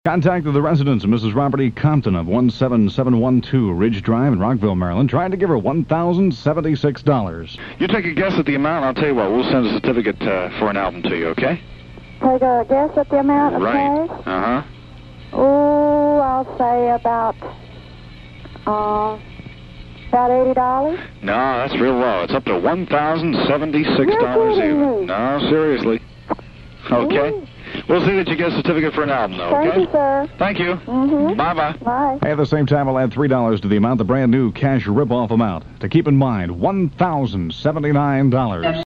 Contacted the residents of Mrs. Robert E. Compton of 17712 Ridge Drive in Rockville, Maryland, trying to give her $1,076. You take a guess at the amount. I'll tell you what, we'll send a certificate for an album to you, okay? Take a guess at the amount of Right. cash? Uh-huh. Oh, I'll say about $80. No, that's real low. It's up to $1,076 You're even. kidding me. No, seriously. Okay. Ooh. We'll see that you get a certificate for an album, though, Thank okay? you, sir. Thank you. Mm-hmm. Bye-bye. Bye. At the same time, we'll add $3 to the amount, the brand new cash rip-off amount. To keep in mind, $1,079.